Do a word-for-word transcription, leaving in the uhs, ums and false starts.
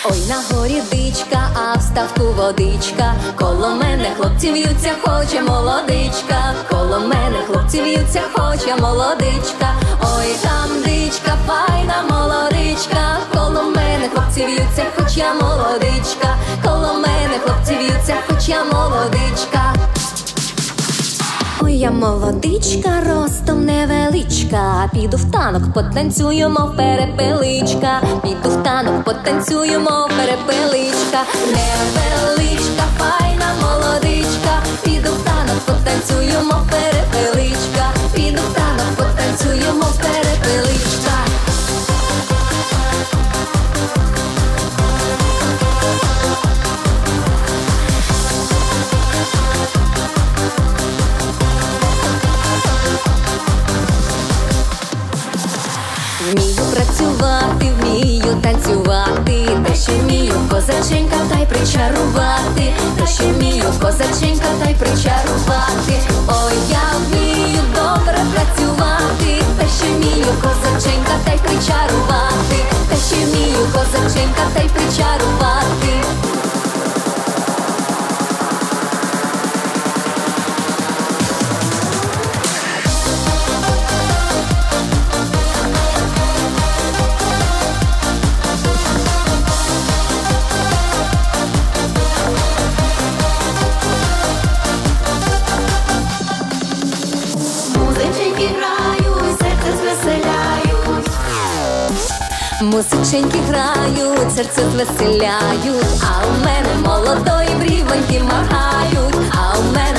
Ой, на горі дичка, а в ставку водичка. Коло мене хлопці в'ються, хоче молодичка. Коло мене хлопці в'ються, хоче молодичка. Ой, там дичка, файна молодичка. Коло мене хлопці в'ються, хоч я молодичка. Коло мене хлопці в'ються, хоч я молодичка. Ой, я молодичка, ростом невеличка. Піду в танок, потанцюю, мов перепеличка. Піду в танок, потанцюю, мов перепеличка. Невеличка, файна молодичка. Піду в танок, потанцюю, мов перепеличка. Піду в танок, потанцюю, мов перепеличка. Вмію працювати, вмію танцювати, та ще вмію козаченька та й причарувати, та ще вмію козаченька та й причарувати. Ой, я вмію добре працювати, та ще вмію козаченька та й причарувати, та ще вмію козаченька та й причарувати. Музиченьки грають, серце звеселяють, а у мене молодої брівоньки махають, а у мене